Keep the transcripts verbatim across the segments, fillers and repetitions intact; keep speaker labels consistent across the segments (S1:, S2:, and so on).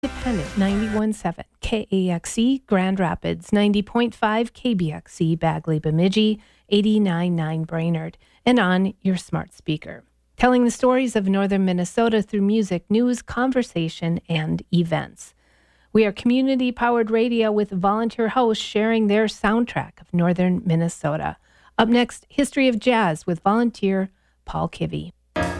S1: Independent ninety-one point seven K A X E Grand Rapids, ninety point five K B X E Bagley Bemidji, eighty-nine point nine Brainerd, and on your smart speaker. Telling the stories of northern Minnesota through music, news, conversation, and events. We are community-powered radio with volunteer hosts sharing their soundtrack of northern Minnesota. Up next, History of Jazz with volunteer Paul Kivy.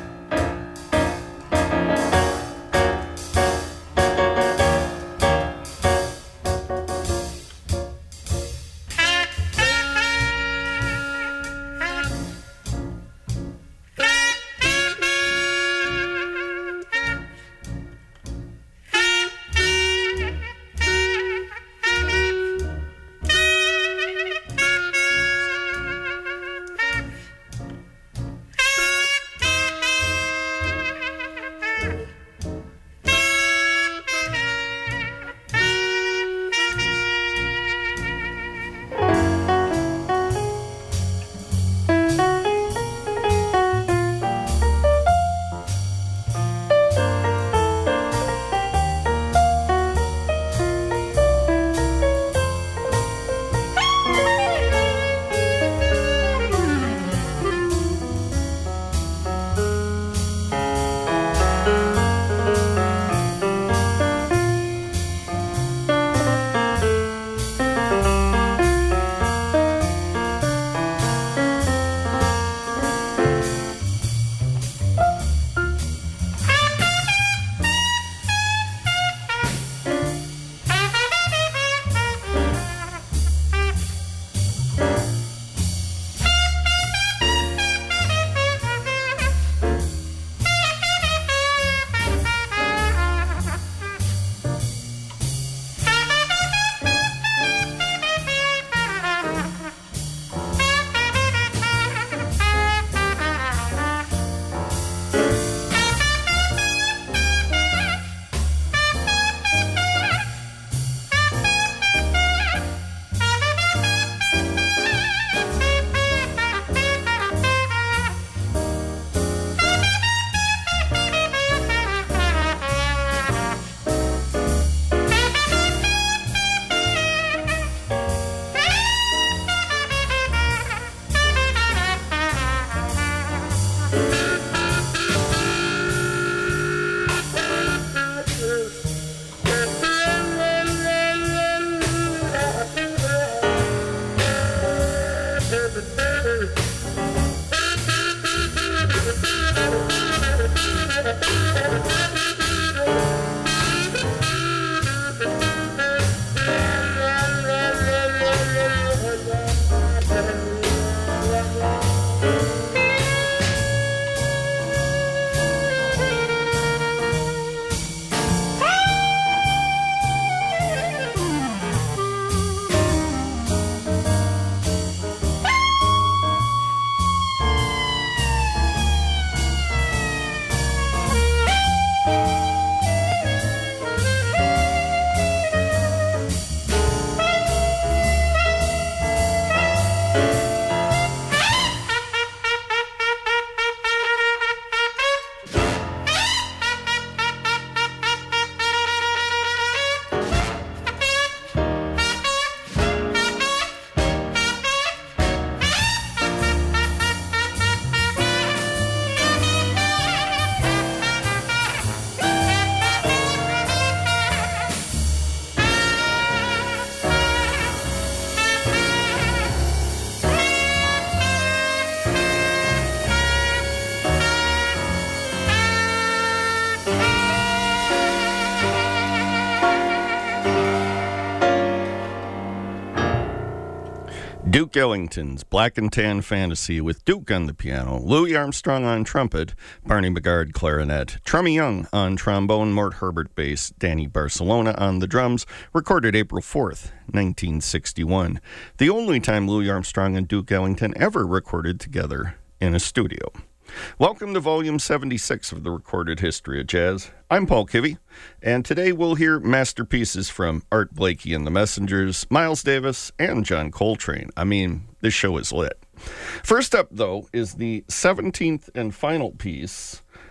S2: Duke Ellington's Black and Tan Fantasy with Duke on the piano, Louis Armstrong on trumpet, Barney McGard clarinet, Trummy Young on trombone, Mort Herbert bass, Danny Barcelona on the drums, recorded April fourth, nineteen sixty-one. The only time Louis Armstrong and Duke Ellington ever recorded together in a studio. Welcome to Volume seventy-six of the Recorded History of Jazz. I'm Paul Kivy, and today we'll hear masterpieces from Art Blakey and the Messengers, Miles Davis, and John Coltrane. I mean, this show is lit. First up, though, is the seventeenth and final piece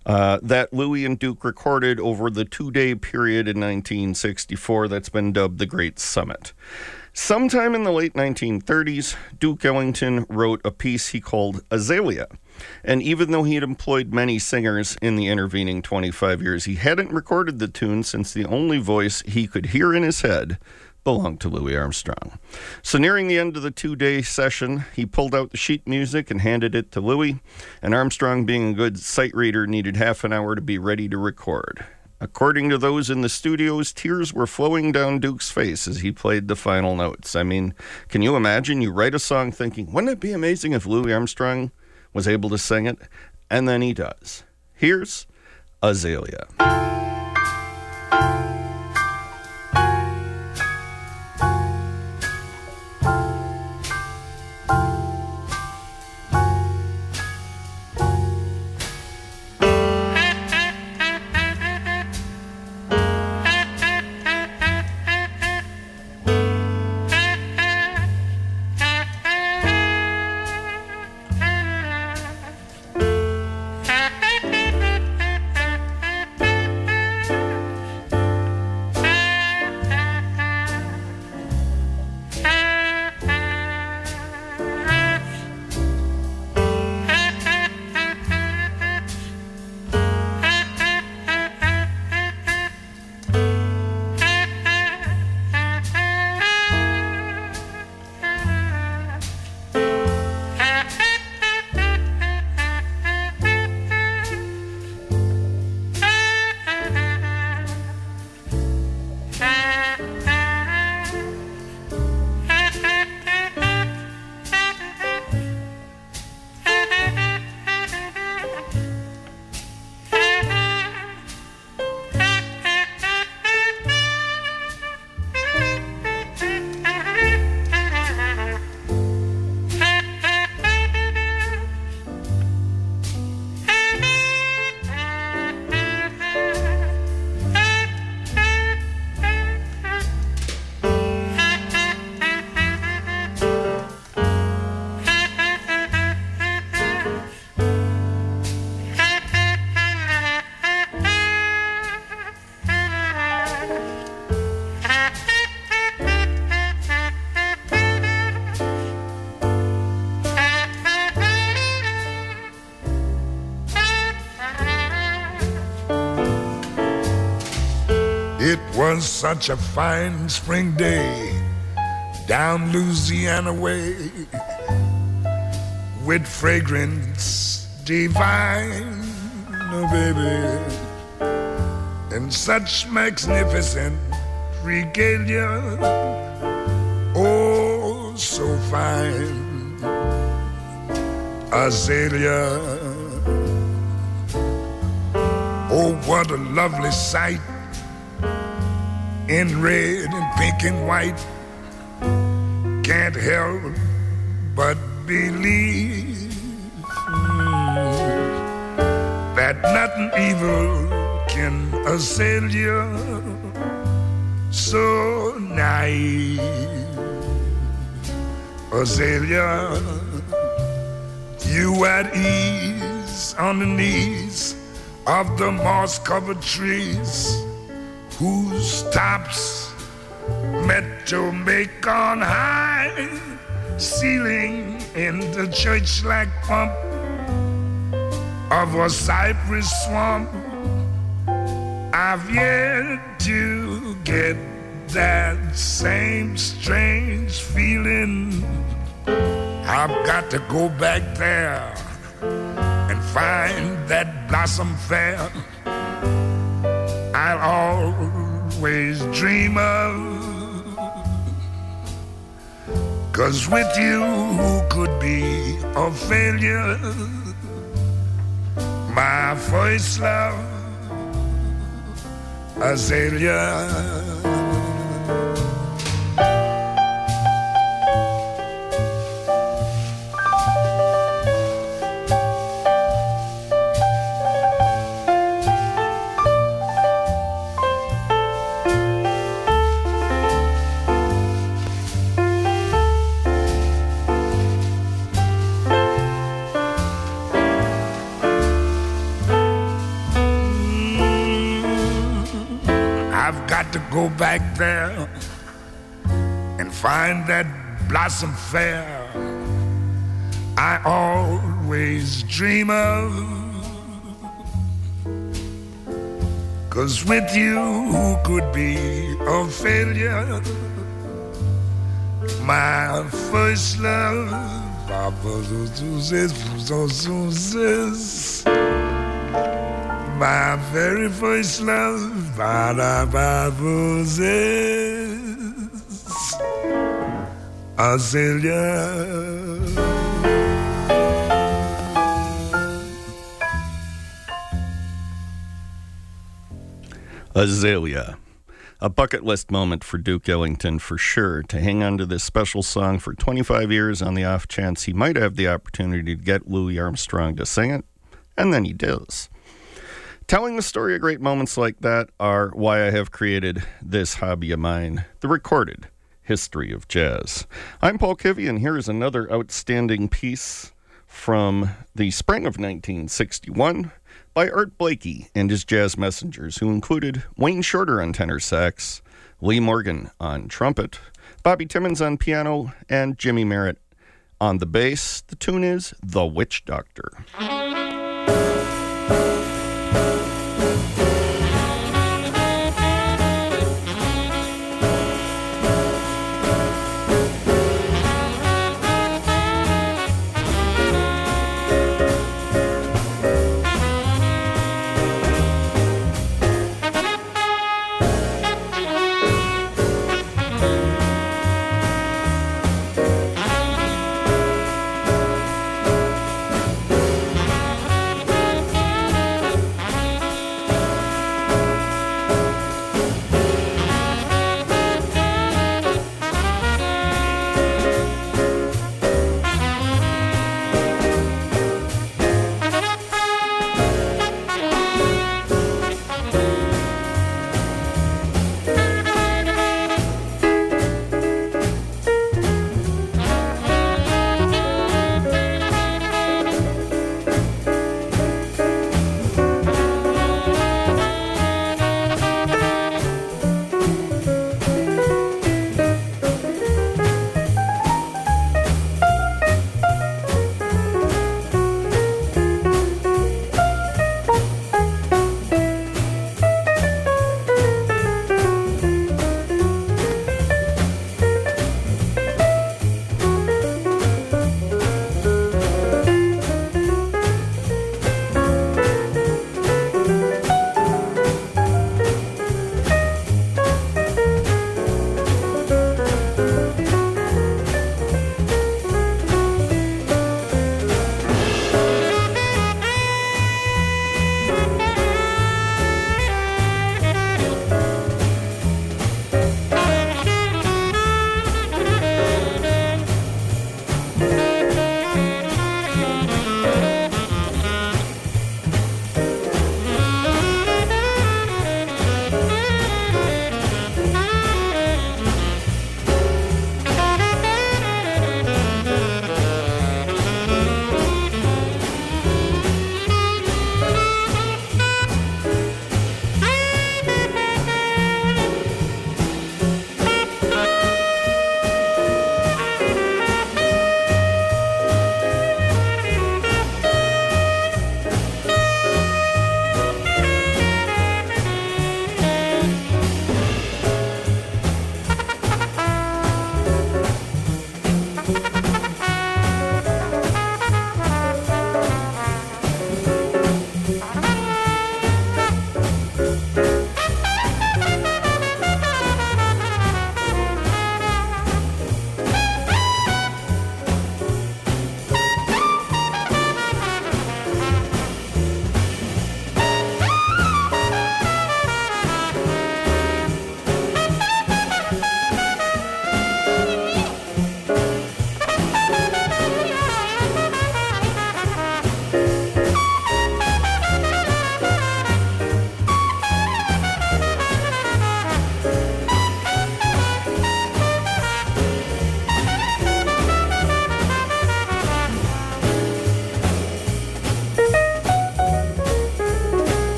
S2: uh, that Louis and Duke recorded over the two-day period in nineteen sixty-four that's been dubbed the Great Summit. Sometime in the late nineteen thirties, Duke Ellington wrote a piece he called Azalea. And even though he had employed many singers in the intervening twenty-five years, he hadn't recorded the tune since the only voice he could hear in his head belonged to Louis Armstrong. So nearing the end of the two-day session, he pulled out the sheet music and handed it to Louis, and Armstrong, being a good sight reader, needed half an hour to be ready to record. According to those in the studios, tears were flowing down Duke's face as he played the final notes. I mean, can you imagine? You write a song thinking, wouldn't it be amazing if Louis Armstrong was able to sing it? And then he does. Here's Azalea.
S3: It was such a fine spring day down Louisiana way, with fragrance divine, oh baby, and such magnificent regalia, oh so fine. Azalea, oh what a lovely sight, in red and pink and white. Can't help but believe mm, that nothing evil can assail you. So naive, Azalea, you at ease on the knees of the moss-covered trees, whose tops met to make on high, ceiling in the church-like pump of a cypress swamp. I've yet to get that same strange feeling. I've got to go back there and find that blossom fair I'll always dream of. 'Cause with you who could be a failure, my first love, Azalea. go back there and find that blossom fair I always dream of. 'Cause with you who could be a failure, my first love, my very first love, Azalea.
S2: Azalea. A bucket list moment for Duke Ellington for sure, to hang on to this special song for twenty-five years on the off chance he might have the opportunity to get Louis Armstrong to sing it, and then he does. Telling the story of great moments like that are why I have created this hobby of mine, the recorded history of jazz. I'm Paul Kivy, and here is another outstanding piece from the spring of nineteen sixty-one by Art Blakey and his jazz messengers, who included Wayne Shorter on tenor sax, Lee Morgan on trumpet, Bobby Timmons on piano, and Jimmy Merritt on the bass. The tune is The Witch Doctor.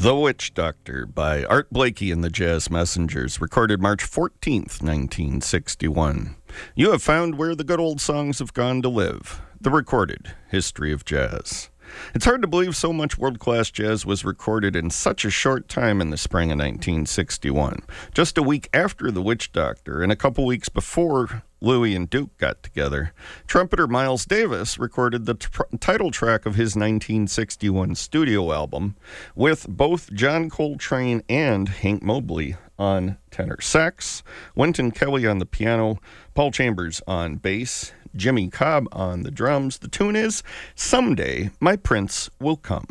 S2: The Witch Doctor by Art Blakey and the Jazz Messengers, recorded March fourteenth, nineteen sixty-one. You have found where the good old songs have gone to live, the recorded history of jazz. It's hard to believe so much world-class jazz was recorded in such a short time in the spring of nineteen sixty-one. Just a week after The Witch Doctor and a couple weeks before Louie and Duke got together, trumpeter Miles Davis recorded the tr- title track of his nineteen sixty-one studio album with both John Coltrane and Hank Mobley on tenor sax, Wynton Kelly on the piano, Paul Chambers on bass, Jimmy Cobb on the drums. The tune is Someday My Prince Will Come.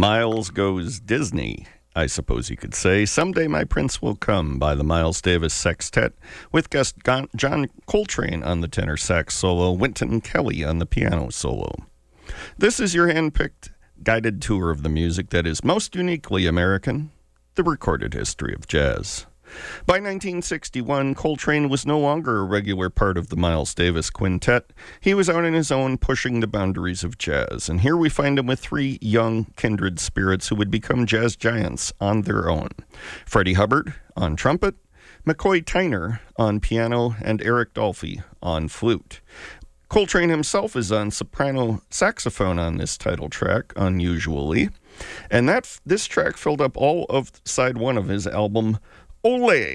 S2: Miles Goes Disney, I suppose you could say. Someday My Prince Will Come by the Miles Davis Sextet, with guest John Coltrane on the tenor sax solo, Wynton Kelly on the piano solo. This is your hand-picked guided tour of the music that is most uniquely American, the recorded history of jazz. By nineteen sixty-one, Coltrane was no longer a regular part of the Miles Davis Quintet. He was out on his own, pushing the boundaries of jazz. And here we find him with three young kindred spirits who would become jazz giants on their own. Freddie Hubbard on trumpet, McCoy Tyner on piano, and Eric Dolphy on flute. Coltrane himself is on soprano saxophone on this title track, unusually. And that this track filled up all of side one of his album, Ole.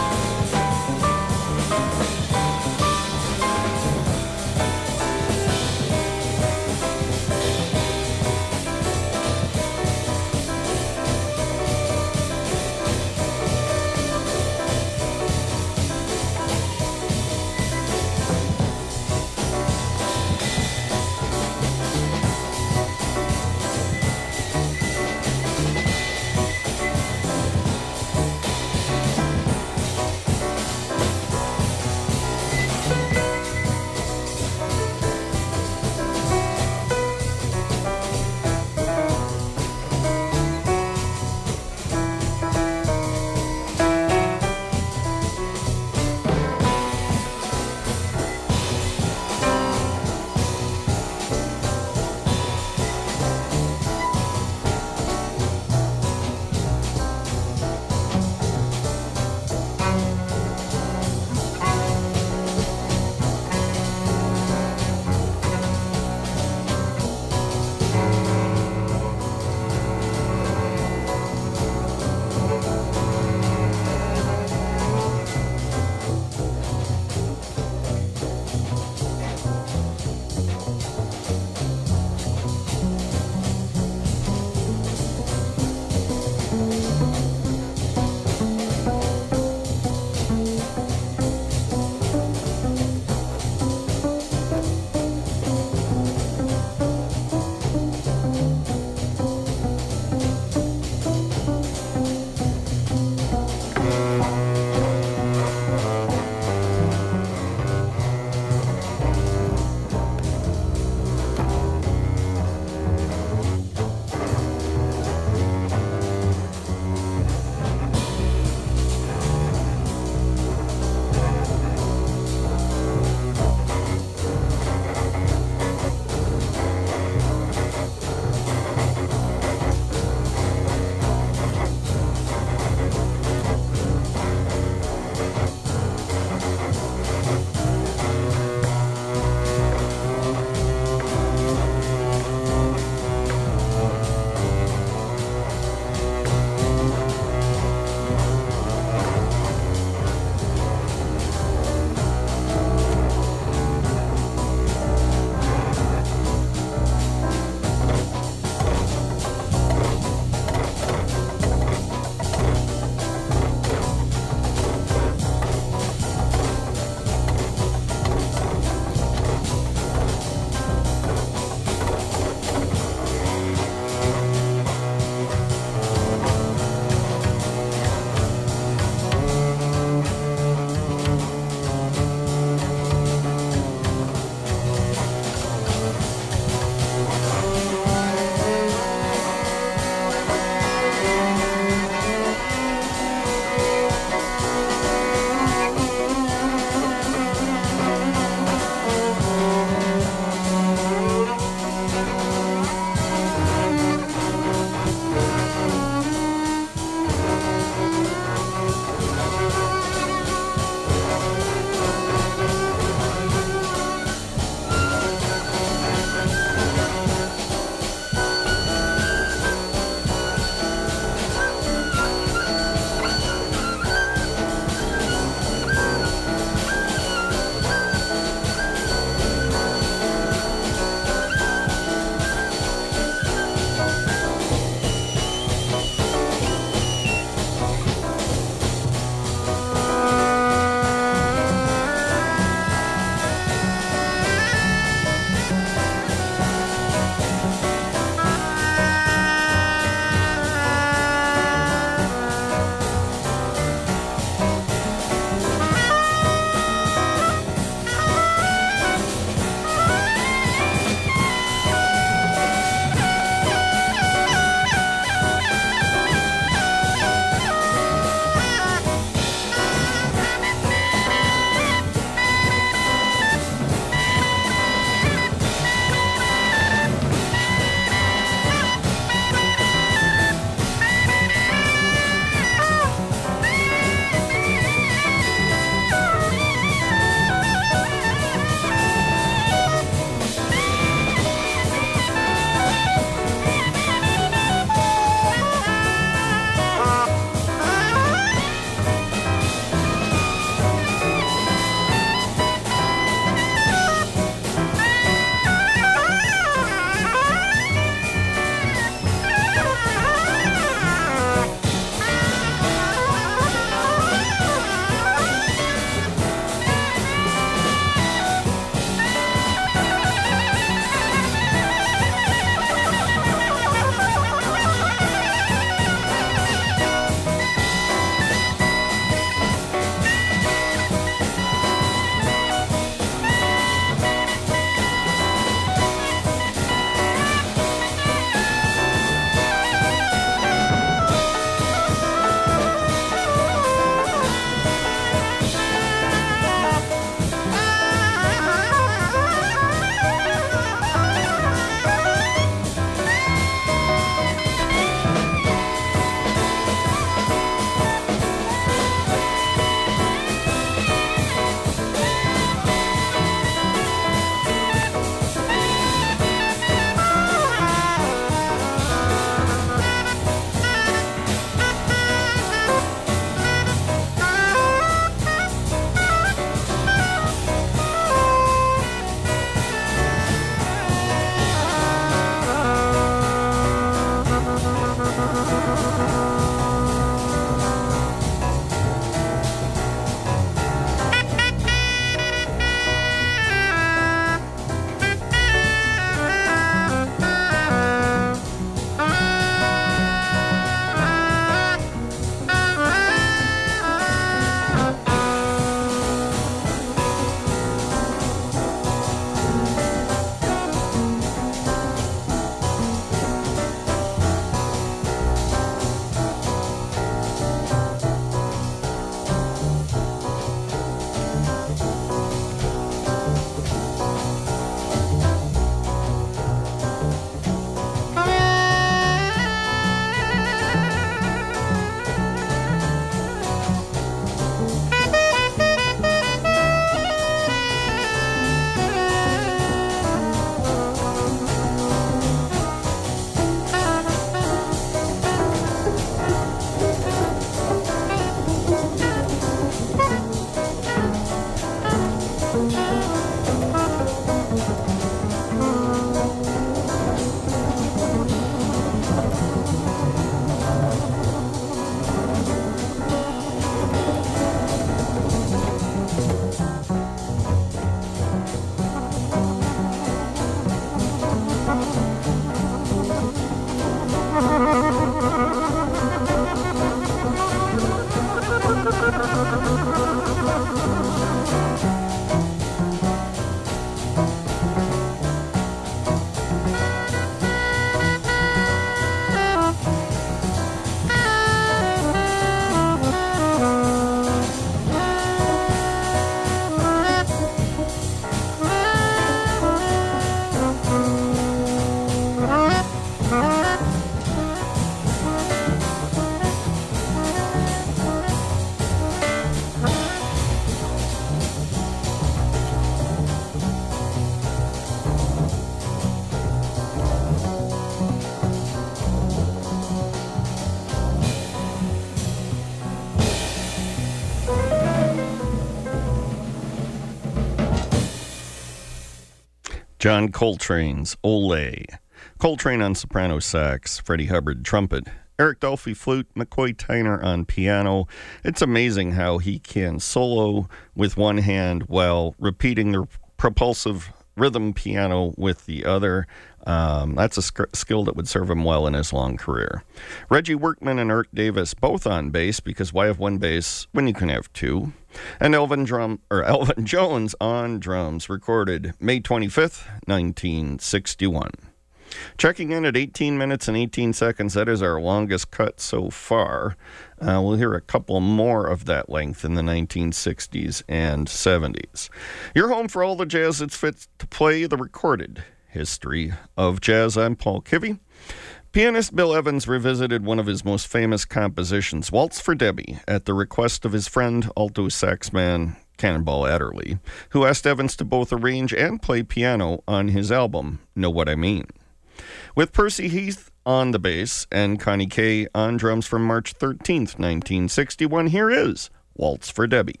S2: John Coltrane's Ole. Coltrane on soprano sax, Freddie Hubbard trumpet, Eric Dolphy flute, McCoy Tyner on piano. It's amazing how he can solo with one hand while repeating the propulsive rhythm piano with the other. Um, that's a sc- skill that would serve him well in his long career. Reggie Workman and Art Davis both on bass, because why have one bass when you can have two? And Elvin Drum or Elvin Jones on drums, recorded May twenty-fifth, nineteen sixty-one. Checking in at eighteen minutes and eighteen seconds, that is our longest cut so far. Uh, we'll hear a couple more of that length in the nineteen sixties and seventies. You're home for all the jazz that's fit to play, the recorded history of jazz. I'm Paul Kivy. Pianist Bill Evans revisited one of his most famous compositions, Waltz for Debbie, at the request of his friend, alto saxman Cannonball Adderley, who asked Evans to both arrange and play piano on his album, Know What I Mean. With Percy Heath on the bass and Connie Kay on drums from March thirteenth, nineteen sixty-one, here is Waltz for Debbie.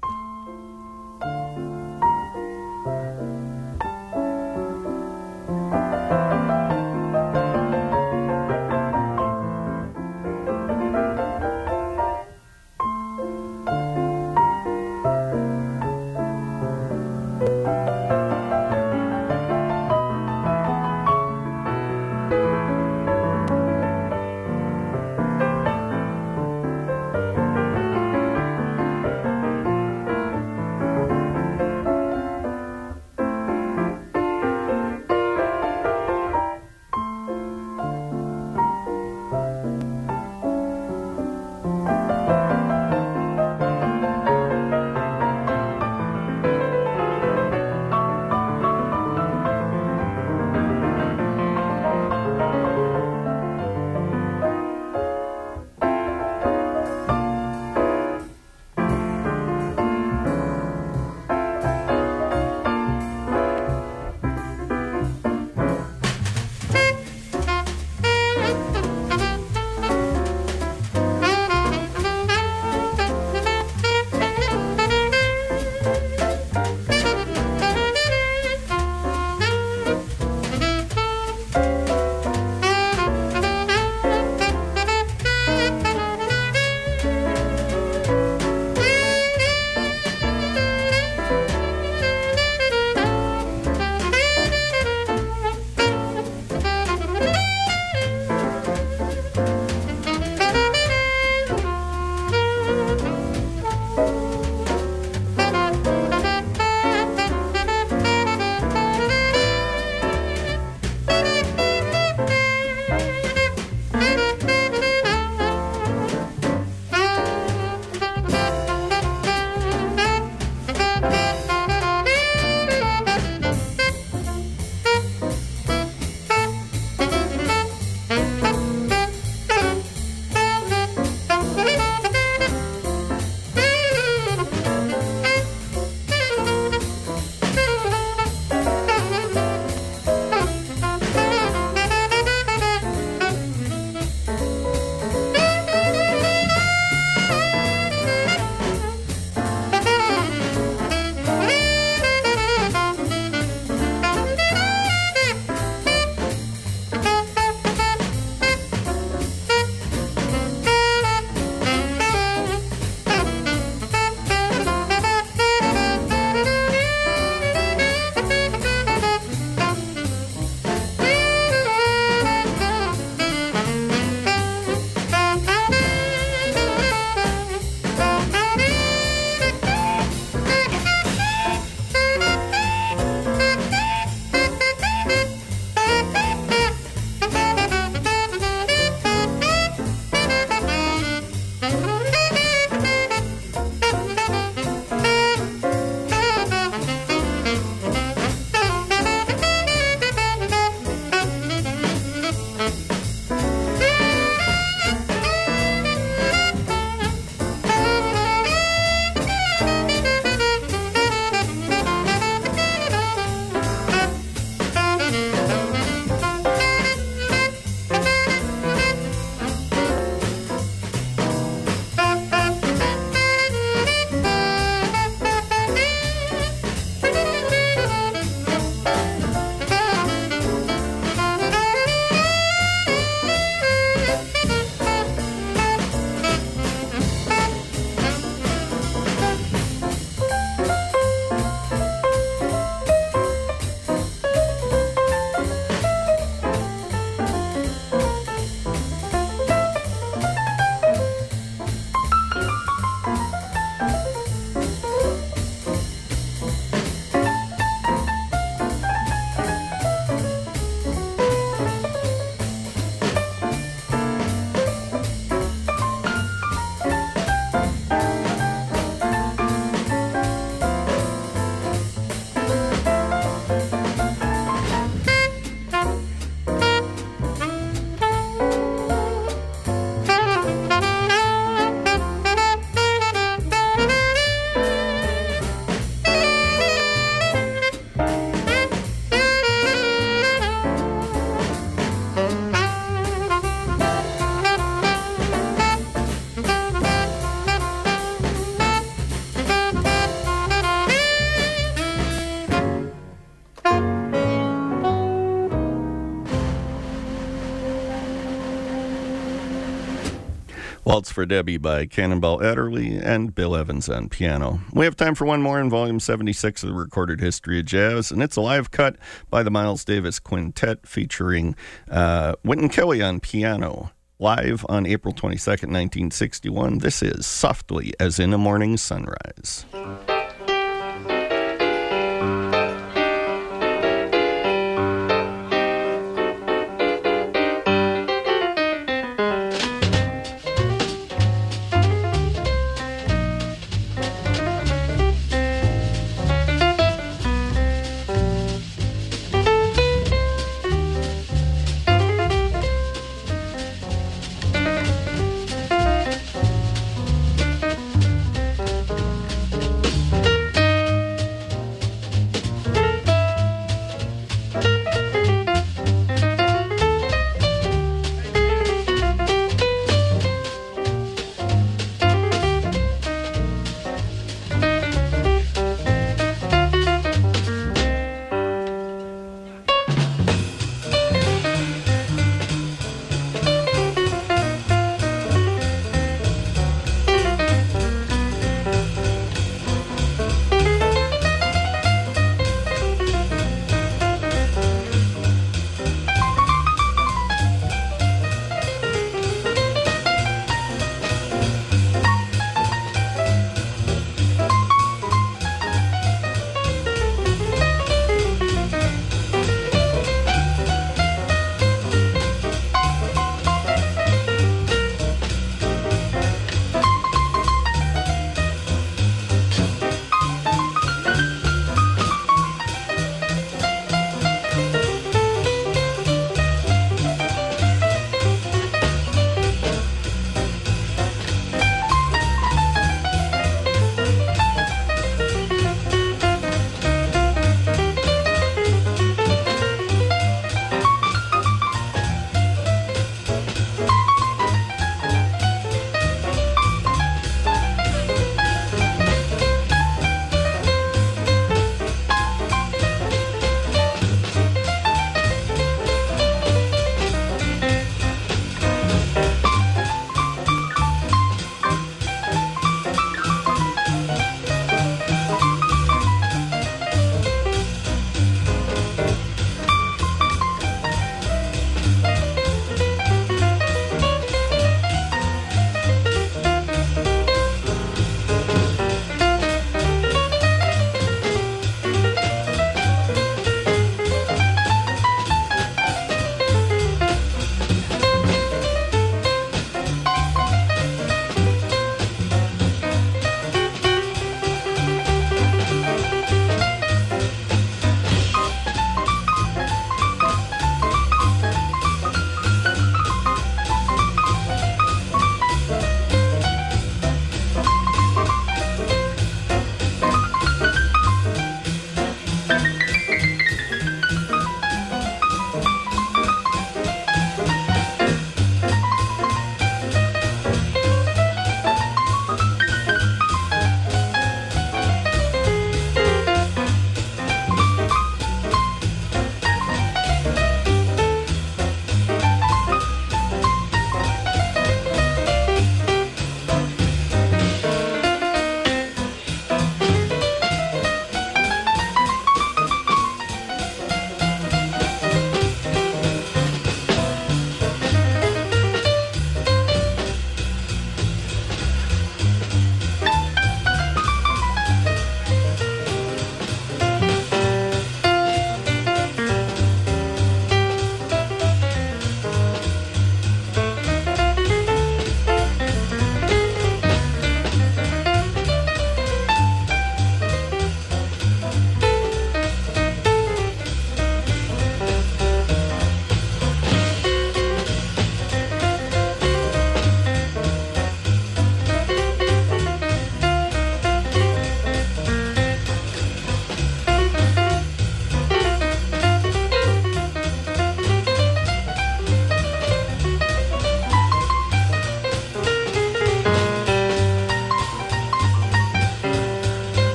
S2: Waltz for Debbie by Cannonball Adderley and Bill Evans on piano. We have time for one more in Volume seventy-six of the Recorded History of Jazz, and it's a live cut by the Miles Davis Quintet featuring uh, Wynton Kelly on piano. Live on April twenty-second, nineteen sixty-one, this is Softly as in a Morning Sunrise.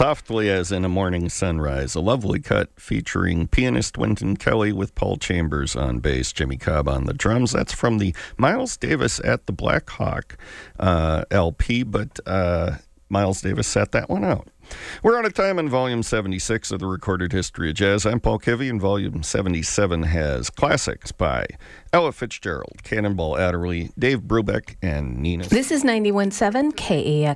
S2: Softly as in a Morning Sunrise, a lovely cut featuring pianist Wynton Kelly with Paul Chambers on bass, Jimmy Cobb on the drums. That's from the Miles Davis at the Black Hawk uh, L P, but uh, Miles Davis sat that one out. We're out of time on Volume seventy-six of the Recorded History of Jazz. I'm Paul Kivy, and Volume seventy-seven has classics by Ella Fitzgerald, Cannonball Adderley, Dave Brubeck, and Nina.
S1: This is ninety-one point seven K A X.